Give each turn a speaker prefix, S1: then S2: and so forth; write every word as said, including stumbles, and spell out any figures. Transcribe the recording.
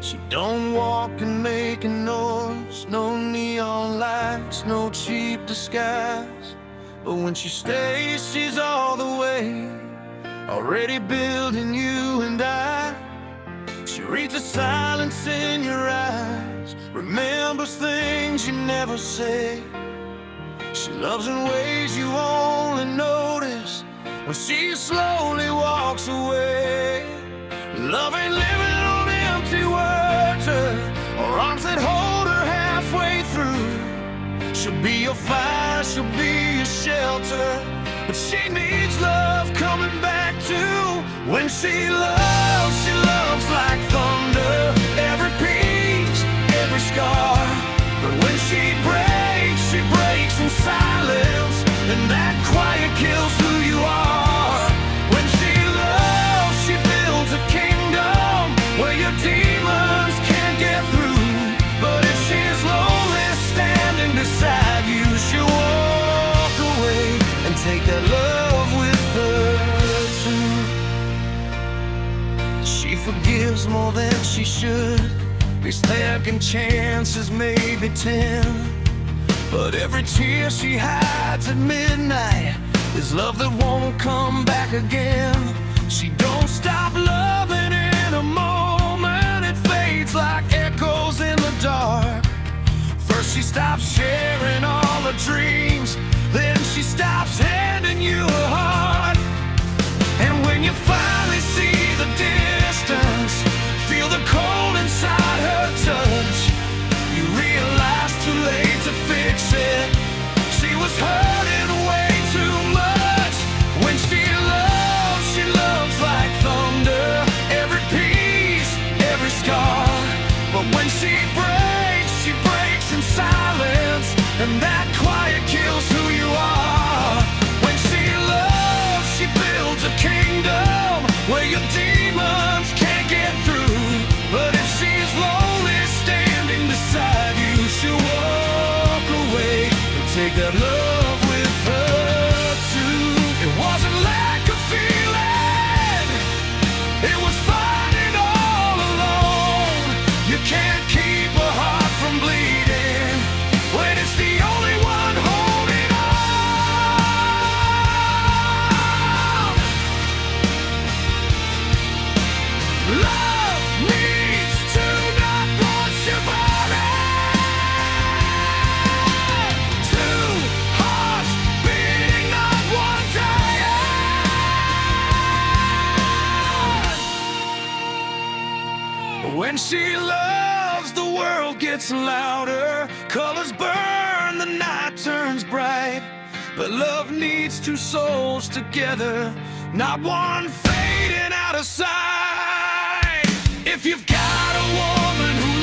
S1: She don't walk and make a noise, no neon lights, no cheap disguise. But when she stays, she's all the way, already building you and I. She reads the silence in your eyes, remembers things you never say. She loves in ways you only notice when she slowly walks away. Love ain't living on empty words or arms that hold her halfway through. She'll be your fire, she'll be your shelter, but she needs love coming back too. When she loves, she loves like thunder, every piece, every scar. But when she breaks, she breaks in silence, and that quiet kills who you are. When she loves, she builds a kingdom where your demons can't get through. But if she's lonely standing beside you, she'll walk away and take that love with her too. She forgives more than she should, these second chances, maybe ten. But every tear she hides at midnight is love that won't come back again. She don't stop loving in a moment, it fades like echoes in the dark. First she stops sharing all her dreams, then she stops handing you her heart. And when you finally see the distance, feel the cold inside her touch, you realize too late to fix it, she was hurting way too much. When she loves, she loves like thunder, every piece, every scar. But when she breaks, she breaks in silence, and that quiet kills who you are. When she loves, she builds a kingdom where your demons can't get through. But if she's lonely standing beside you, she'll walk away and take that love with her too. It wasn't lack of feeling, it was fighting all alone. You can't keep a heart from bleeding when it's the only one holding on. Love needs to not push your body. Two hearts beating, not one dying. When she loves, the world gets louder, colors burn, the night turns bright. But love needs two souls together, not one fading out of sight. If you've got a woman who